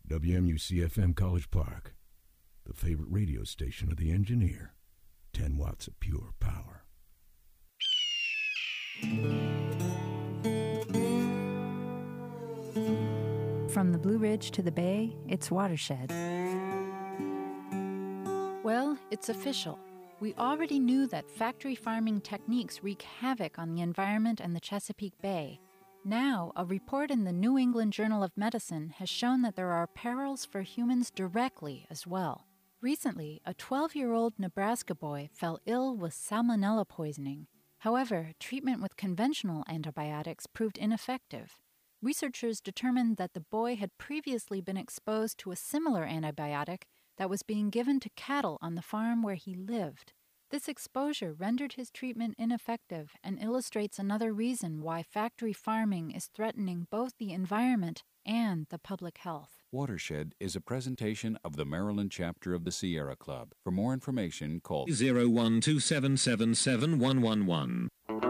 WMUC-FM College Park, the favorite radio station of the engineer. 10 watts of pure power. From the Blue Ridge to the Bay, it's Watershed. Well, it's official. We already knew that factory farming techniques wreak havoc on the environment and the Chesapeake Bay. Now, a report in the New England Journal of Medicine has shown that there are perils for humans directly as well. Recently, a 12-year-old Nebraska boy fell ill with salmonella poisoning. However, treatment with conventional antibiotics proved ineffective. Researchers determined that the boy had previously been exposed to a similar antibiotic that was being given to cattle on the farm where he lived. This exposure rendered his treatment ineffective and illustrates another reason why factory farming is threatening both the environment and the public health. Watershed is a presentation of the Maryland chapter of the Sierra Club. For more information, call 012777111.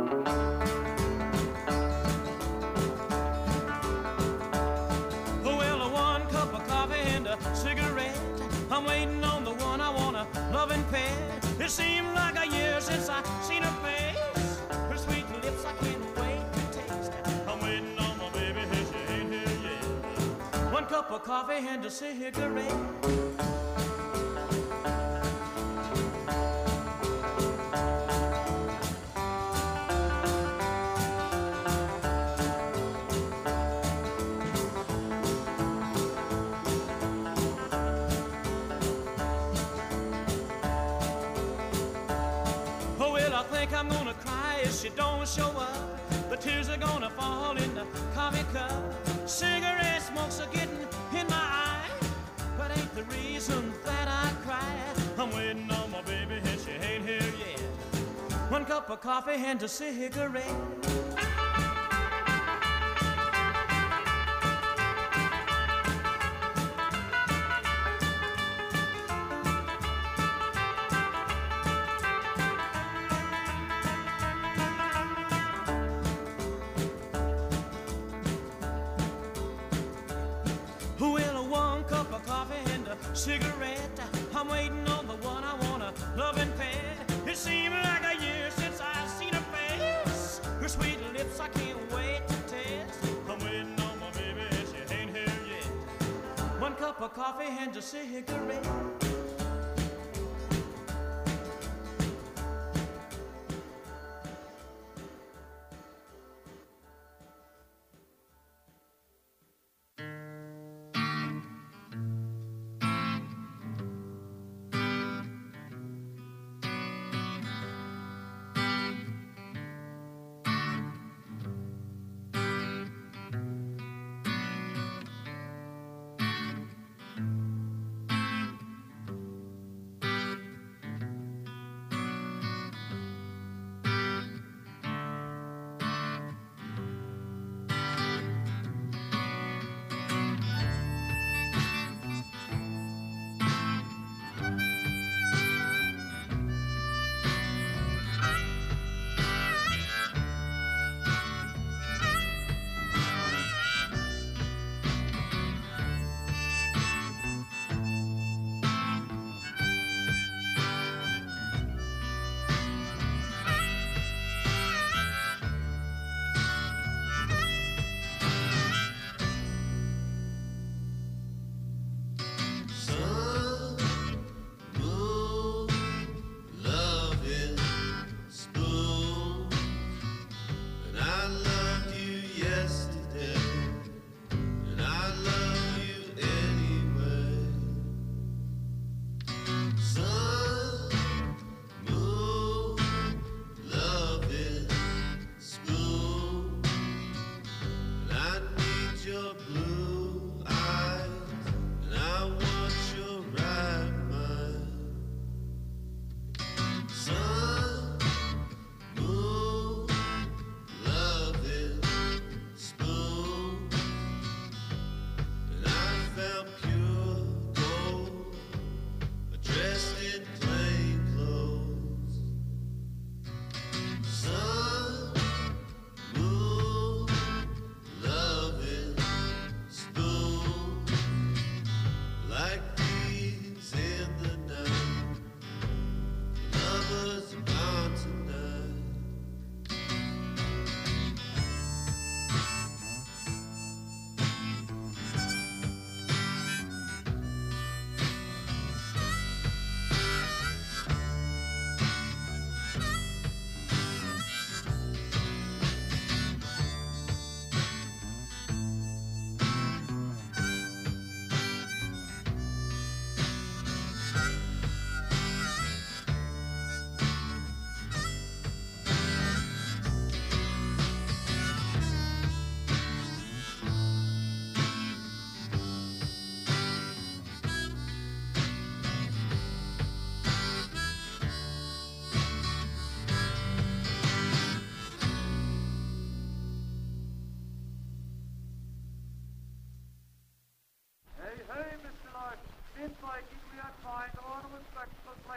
Well, one cup of coffee and a cigarette. I'm waiting on the one I wanna love and pet. It seems like a year since I seen her face. Her sweet lips I can't wait to taste. I'm waiting on my baby, she ain't here yet. One cup of coffee and a cigarette. I'm gonna cry if she don't show up. The tears are gonna fall in the coffee cup. Cigarette smoke's are getting in my eye, but ain't the reason that I cry. I'm waiting on my baby and she ain't here yet. One cup of coffee and a cigarette. Cigarette, I'm waiting on the one I wanna love and pet. It seems like a year since I've seen her face. Her sweet lips I can't wait to taste. I'm waiting on my baby and she ain't here yet. One cup of coffee and a cigarette.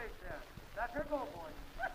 straight there. That's her go, boy.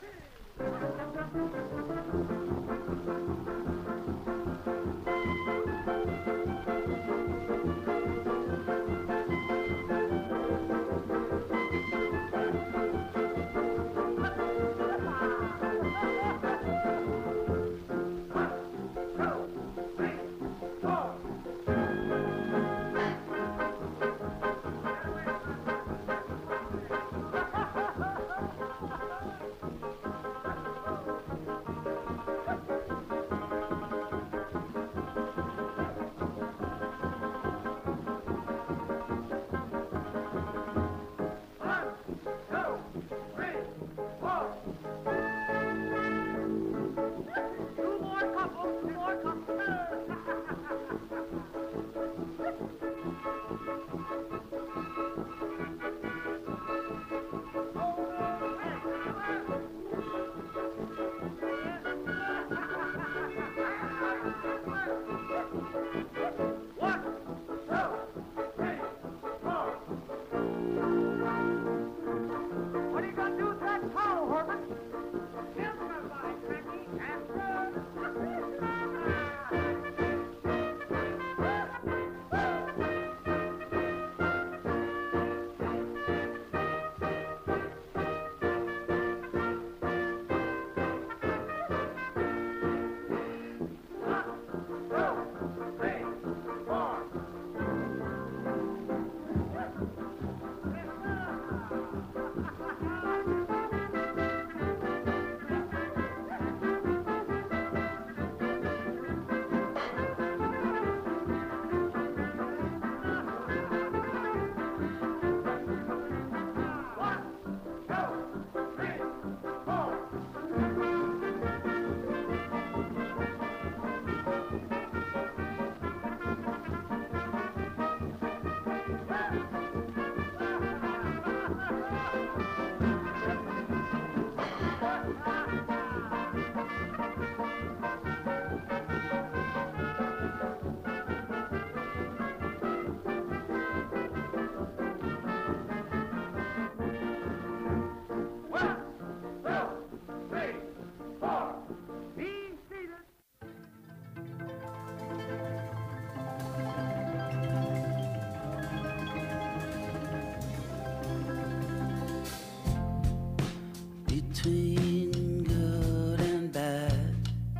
Between good and bad,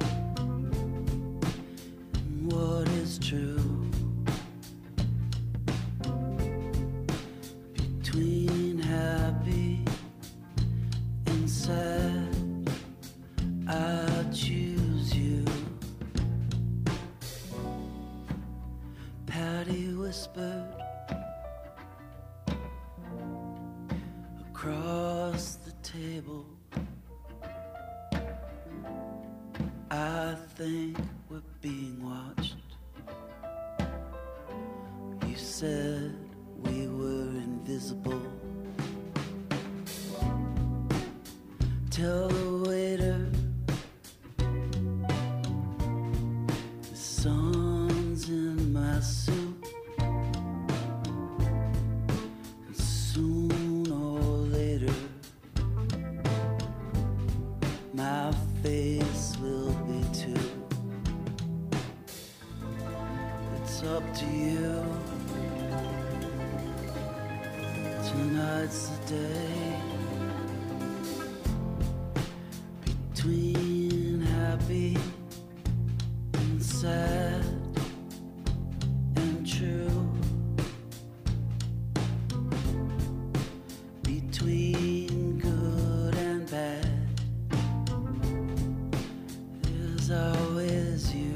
and what is true, between happy and sad, I choose you. Patty whispered across the table, I think we're being watched. You said we were invisible. Tell the waiter the sun's in my soup, and soon or later my face will be too. It's up to you. Tonight's the day. Between happy and sad and true, between good and bad, there's always you.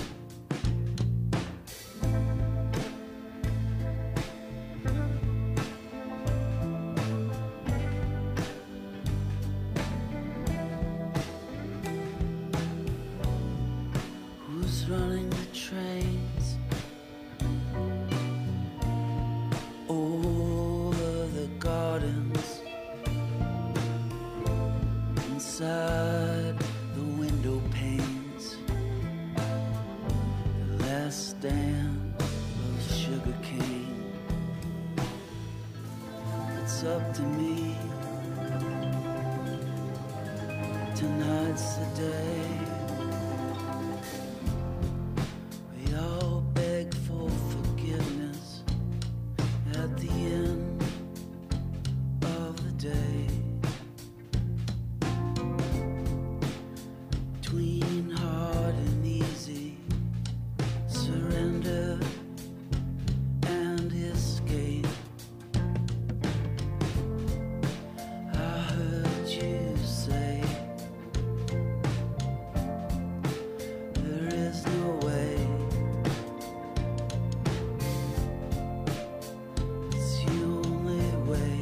Who's running the trains over the gardens, inside the window panes, the last stand of sugar cane? It's up to me. tonight's the day we all beg for forgiveness at the end of the day. Between hard and easy, surrender and escape. I heard you say there is no way. It's the only way.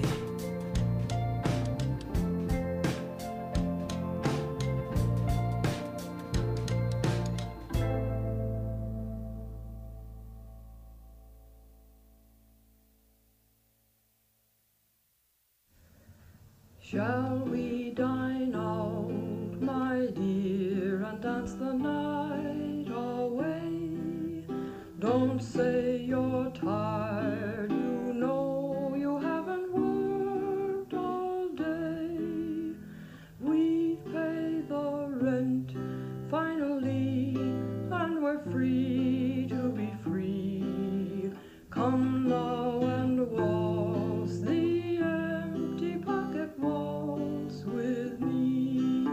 Shall we dine out, my dear, and dance the night away? Don't say you're tired, you know you haven't worked all day. We pay the rent finally, and we're free to be free. Come now and waltz the empty pocket waltz with me.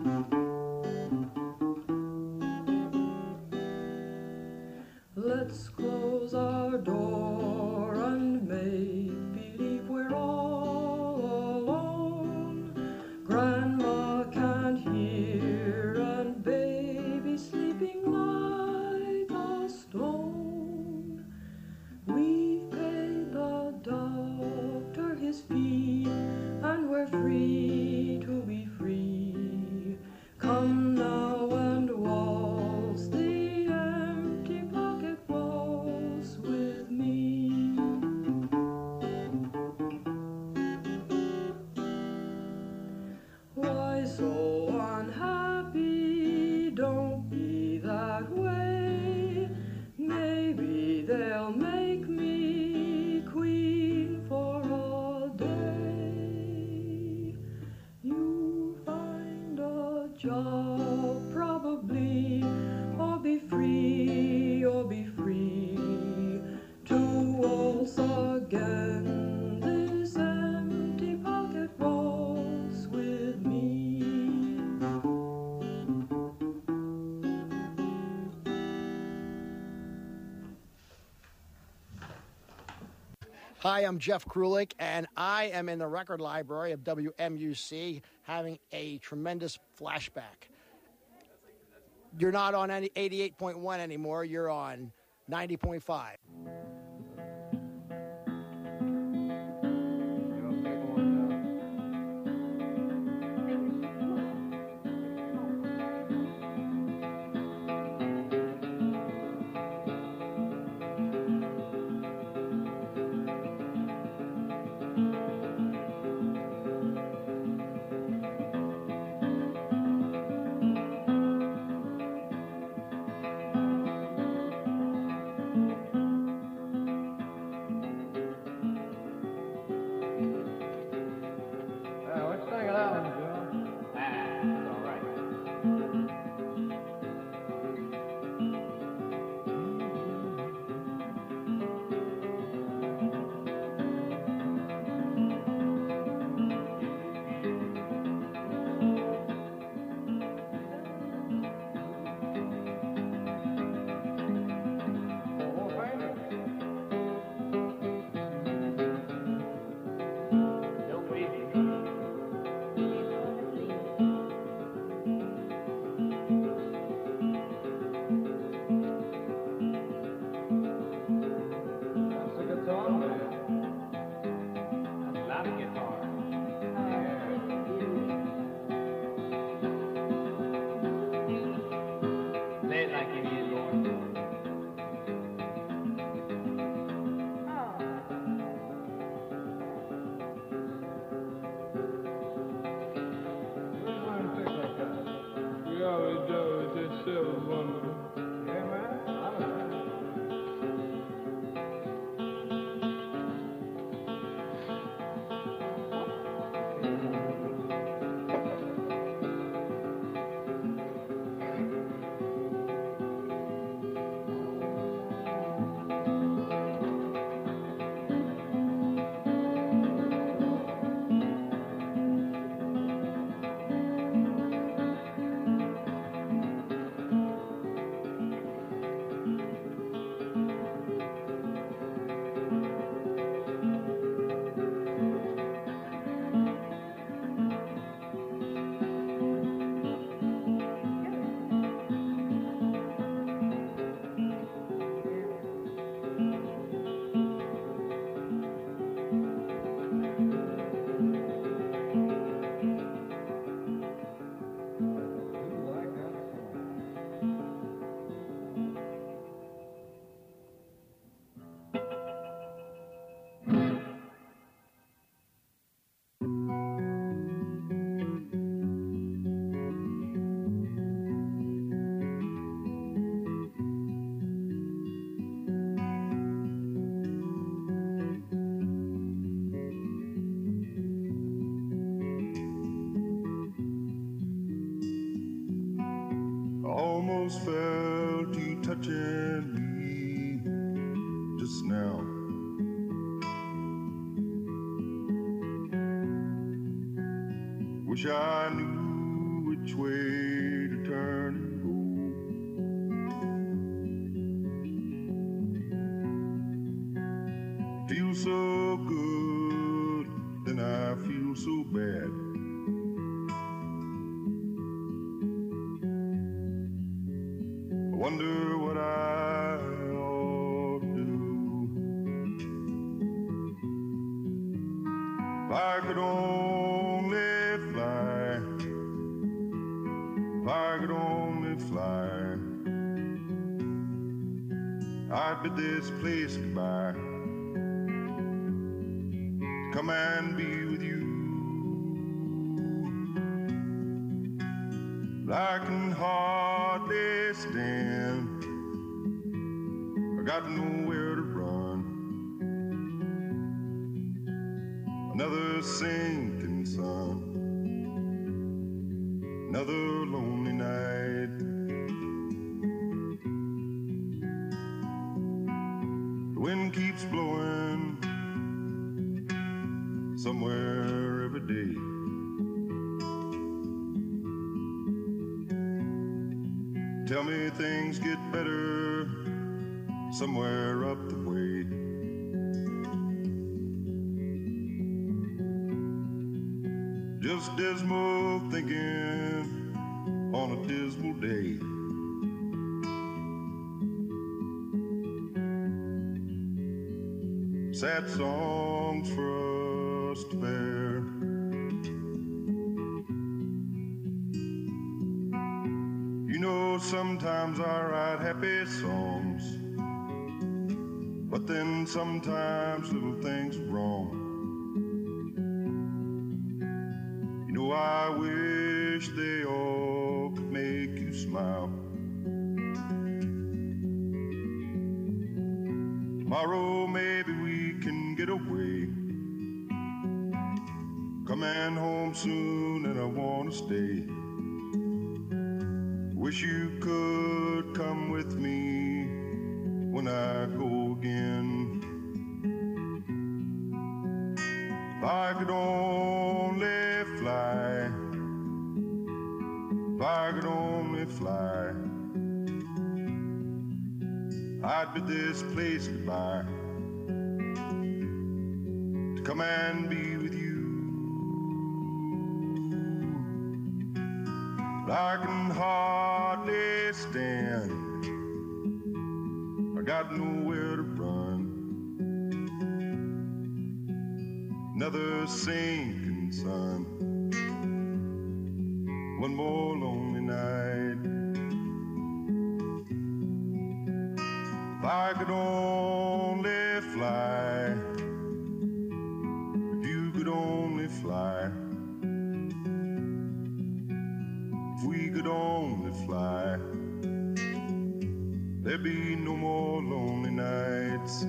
Let's close our door and make believe we're all alone. Grandma can't hear and baby's sleeping like a stone. We've paid the doctor his fee, and we're free to be free. Come now and waltz the empty pocket waltz with me. Why so unhappy? Don't be that way. Maybe they'll make me queen for a day. You find a job probably, or be free, to waltz again this empty pocket waltz with me. Hi, I'm Jeff Krulik, and I am in the record library of WMUC having a tremendous flashback. You're not on any 88.1 anymore, you're on 90.5. Wish I knew which way to turn and go. Feel so good, then I feel so bad. I wonder what I ought to do. If I could only fly, if I could only fly, I'd bid this place goodbye, come and be with you. But I can hardly stand, I got nowhere to run. Another sinking sun, another lonely night. The wind keeps blowing somewhere every day. Tell me things get better somewhere up the way. Just dismal thinking on a dismal day. Sad songs for us to bear. You know, sometimes I write happy songs, but then sometimes little things are wrong. You know, I wish they all could make you smile. Tomorrow maybe we can get away, coming home soon and I want to stay. Wish you could come with me when I go again. If I could only fly, if I could only fly, I'd bid this place goodbye, to come and be with you. But I can hardly stand, I got nowhere to run. Another sinking sun, one more lonely night. If I could only fly, if you could only fly, if we could only fly, there'd be no more lonely nights.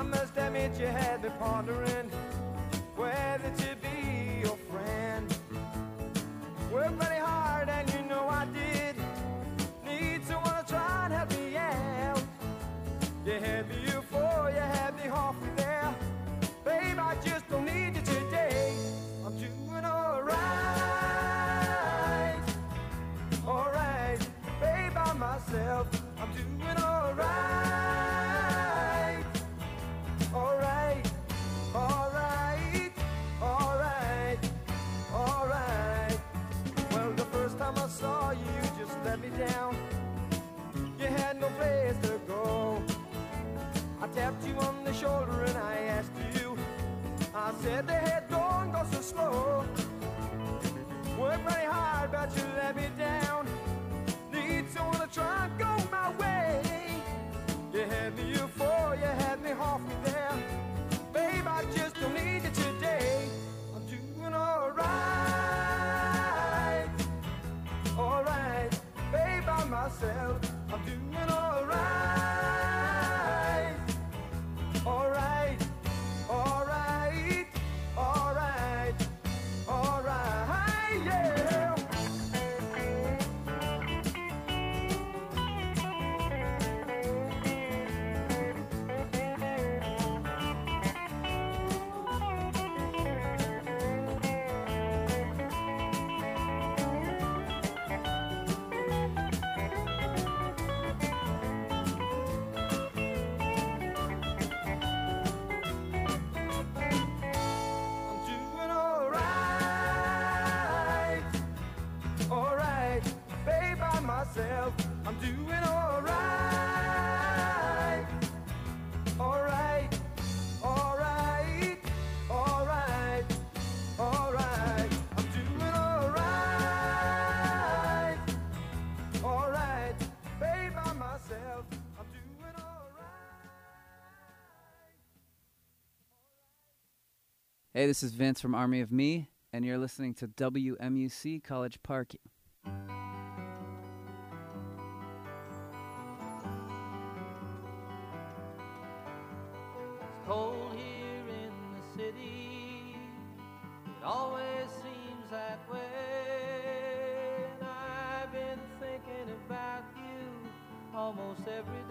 I must admit you had me pondering whether to be your friend. Worked very hard and you know I did. Need someone to try and help me out. You had the euphoria, you had the halfway there. Babe, I just don't need you today. I'm doing alright, babe, by myself. I'm doing alright, alright, alright, alright, alright. Well, the first time I saw you, you just let me down. You had no place to go. I tapped you on the shoulder and I asked you. I said the head don't go so slow. Worked very hard, but you let me down. Need someone to try and go my way. You had me euphoria, you had me halfway there. Babe, I just don't need you today. I'm doing alright, alright, babe, by myself. I'm doing alright, alright, alright, alright, alright, yeah. I'm doing alright, alright, alright, alright, alright. I'm doing alright, alright, babe, by myself. I'm doing alright. Hey, this is Vince from Army of Me, and you're listening to WMUC College Park. Cold here in the city, it always seems that way. And I've been thinking about you almost every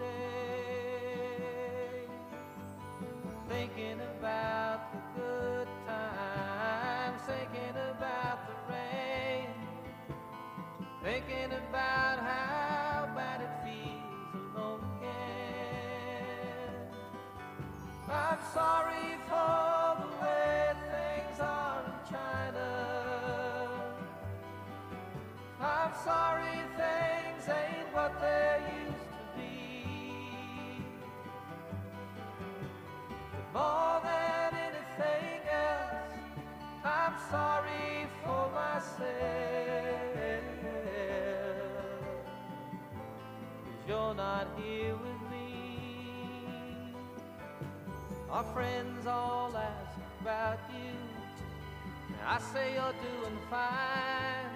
day. Thinking about the good times, thinking about the rain, thinking about how bad it feels alone again. I'm sorry for the way things are in China. I'm sorry things ain't what they used to be. But more than anything else, I'm sorry for myself. 'Cause you're not here with me. Our friends all ask about you. I say you're doing fine.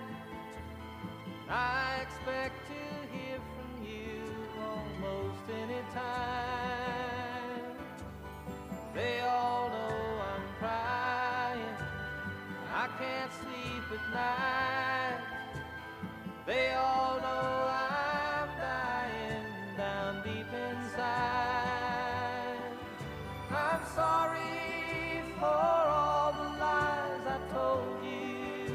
I expect to hear from you almost any time. They all know I'm crying. I can't sleep at night. They all know I'm dying down deep inside. I'm sorry for all the lies I told you.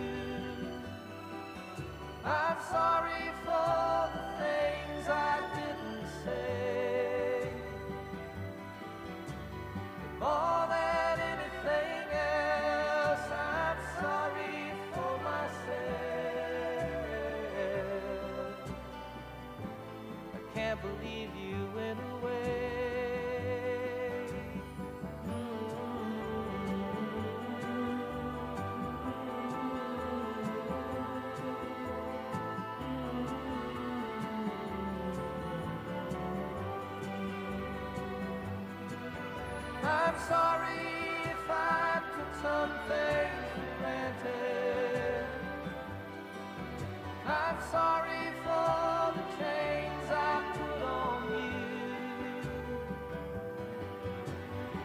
I'm sorry for the things I didn't say. More than anything else, I'm sorry for myself. I can't believe you went away. I'm sorry if I took some things for granted. I'm sorry for the chains I put on you.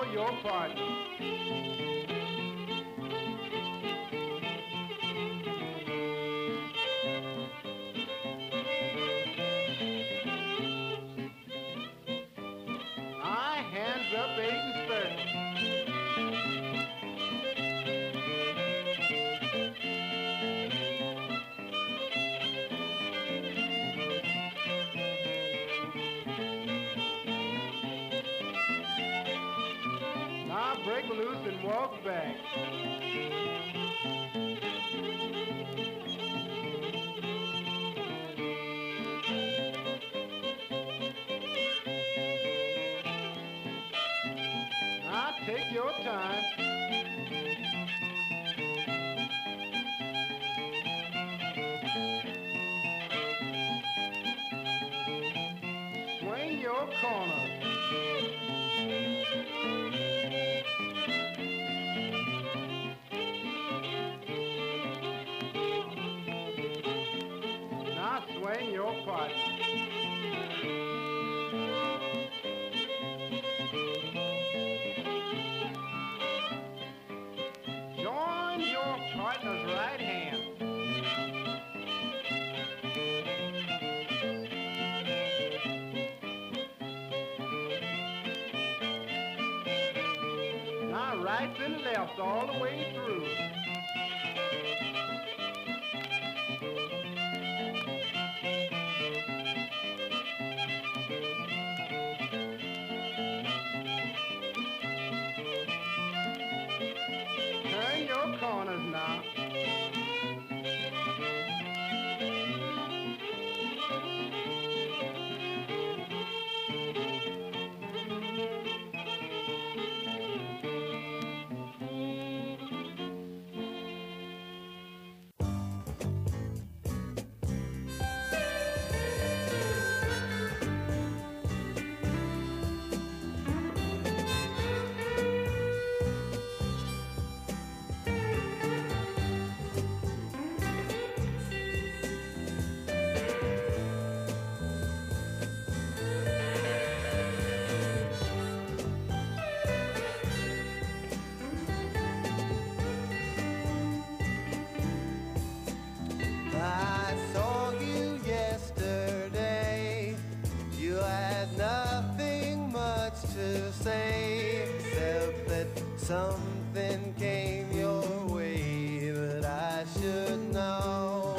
know your partner. Hands up, 8 and 30. Now break loose and walk back. Take your time. Swing your corner. Now swing your partner. Partner's right hand. Now right and left all the way through. Turn your corners now. Something came your way that I should know.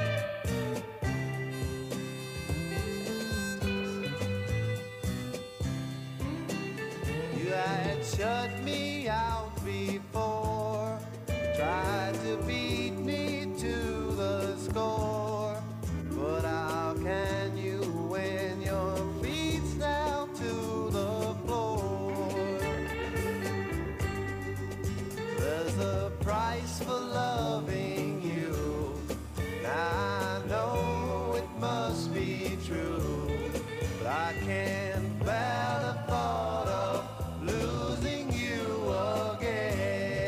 You had shut me out before, tried to beat me to the score, but how can you when your feet's down to the floor? There's a price for loving you. I know it must be true, but I can't bear the thought of losing you again.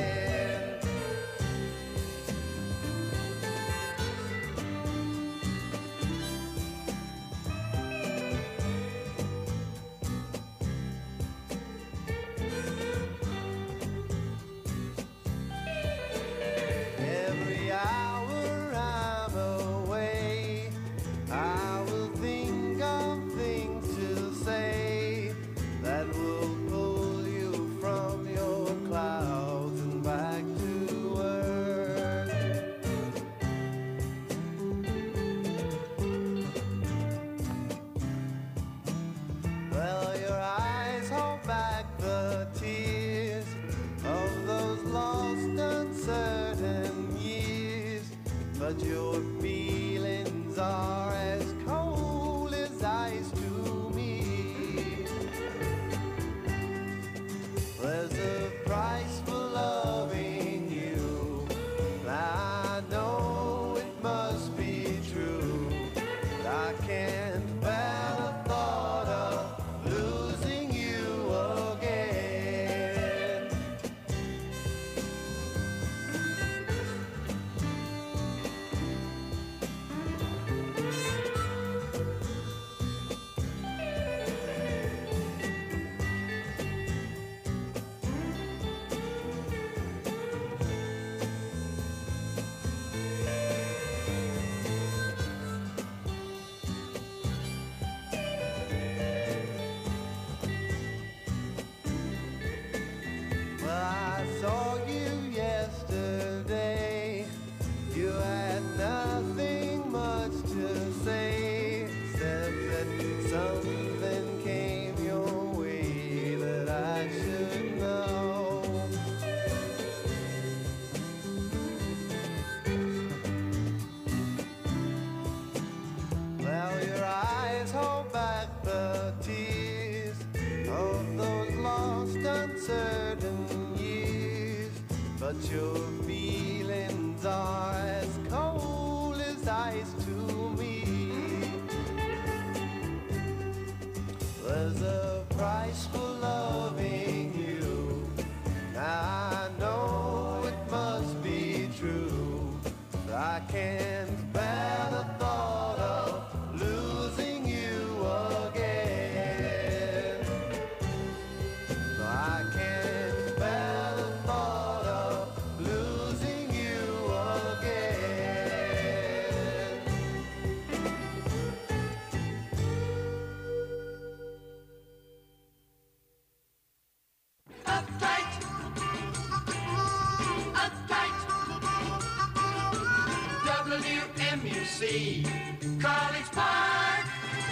but your feelings are as cold as ice to me. There's a price for loving you. I know it must be true. I can't bear the thought of losing you again. I can't bear the thought of losing you again. Uptight, uptight, WMUC, College Park.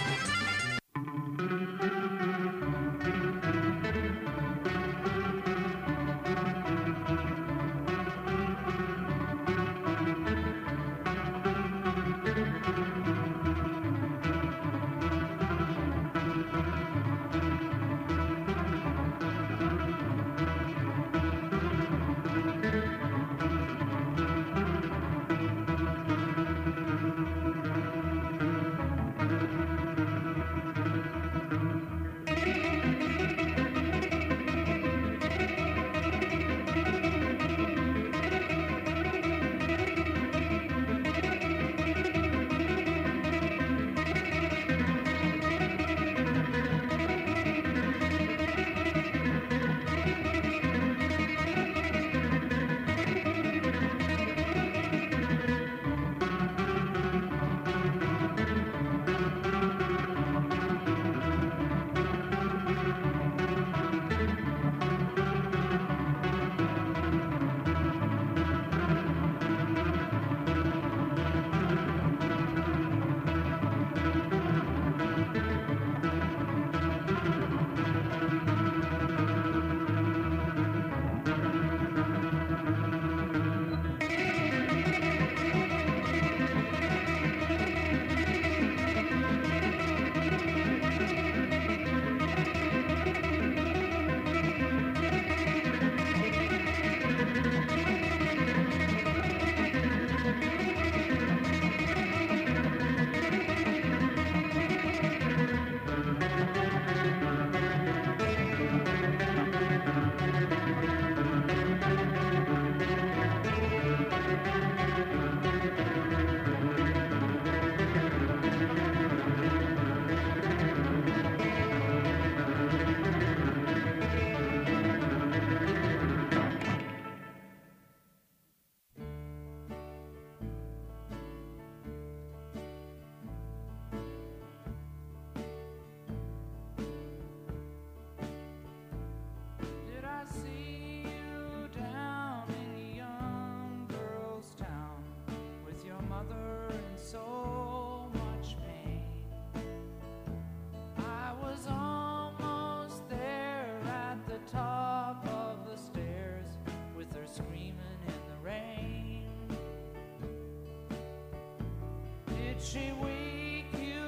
she wake you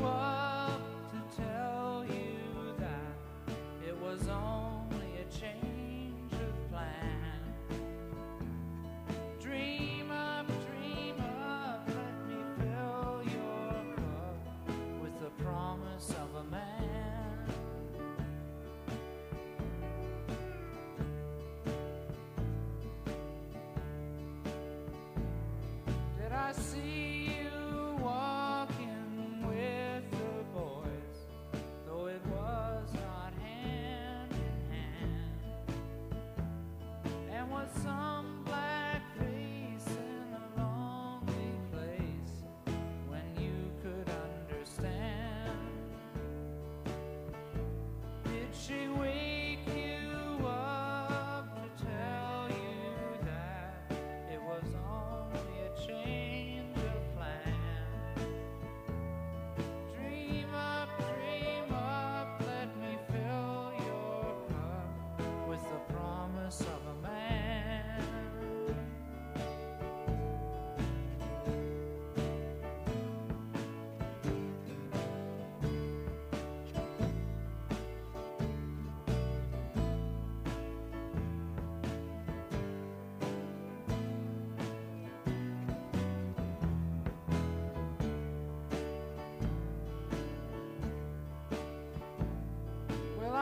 up to tell you that it was only a change of plan? Dream up, let me fill your cup with the promise of a man. Did I see you walking with the boys, though it was not hand in hand? And was some black face in a lonely place when you could understand? Did she wake you up to tell you that it was only a change of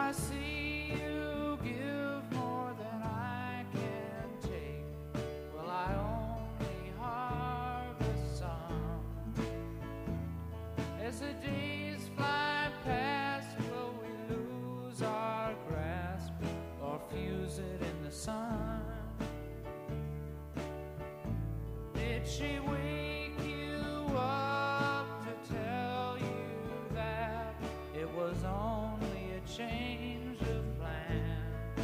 I see you give more than I can take. Well, I only harvest some. As the days fly past, will we lose our grasp or fuse it in the sun? Did she wake you up to tell you that it was only a change of plan?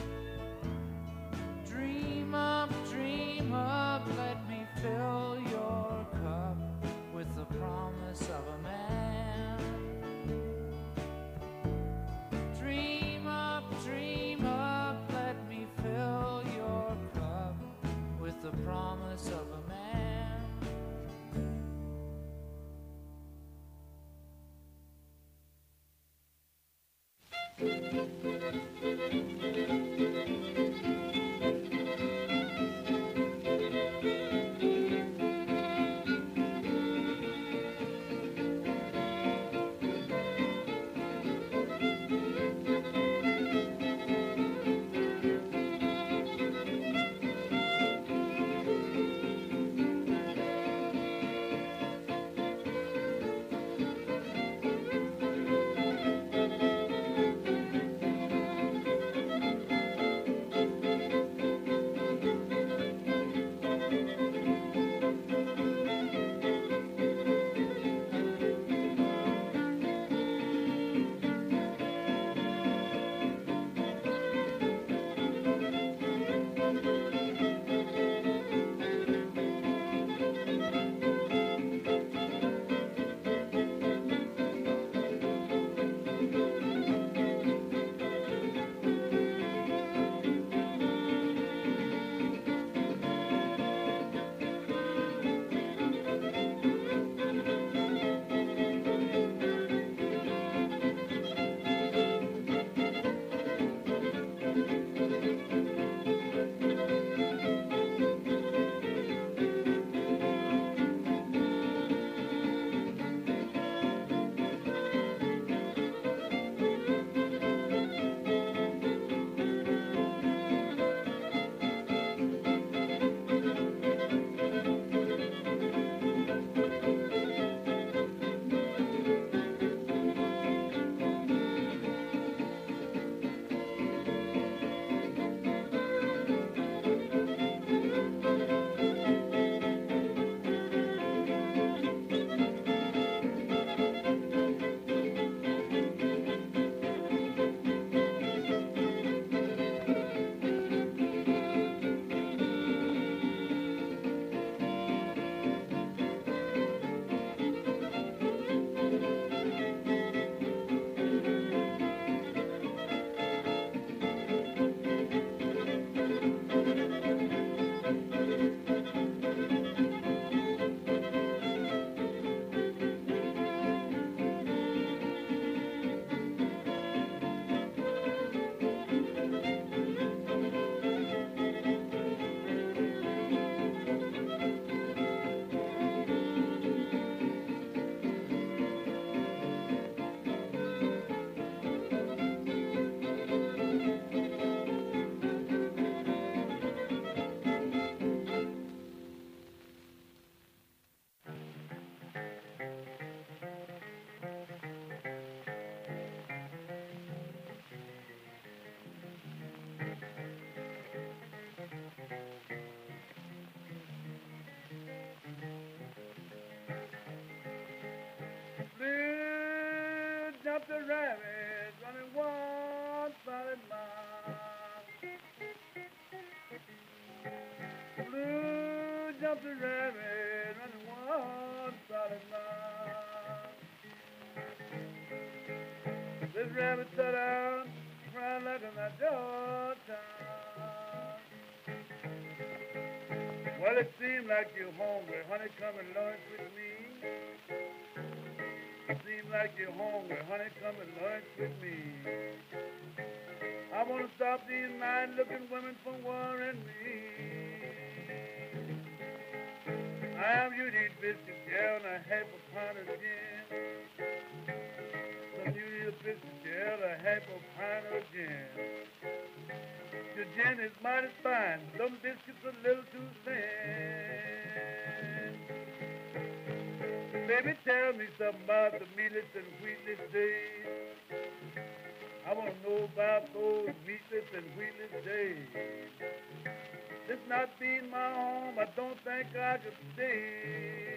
Dream up, let me fill your cup with the promise of a man. Dream up, let me fill your cup with the promise of a man. Jumped a rabbit running 1 solid mile. Blue jumped a rabbit running 1 solid mile. This rabbit set out crying like in that Georgetown. Well, it seemed like you're hungry, honey, come and lunch with me. Seems like you're hungry, honey, come and lunch with me. I want to stop these nice-looking women from worrying me. I am you to eat biscuit, girl, and a half a pound of gin. Some you need a biscuit, girl, a half of pint of gin. Your gin is mighty fine, them biscuits a little too thin. Baby, tell me something about the meatless and wheatless days. I want to know about those meatless and wheatless days. This not being my home, I don't think I could stay.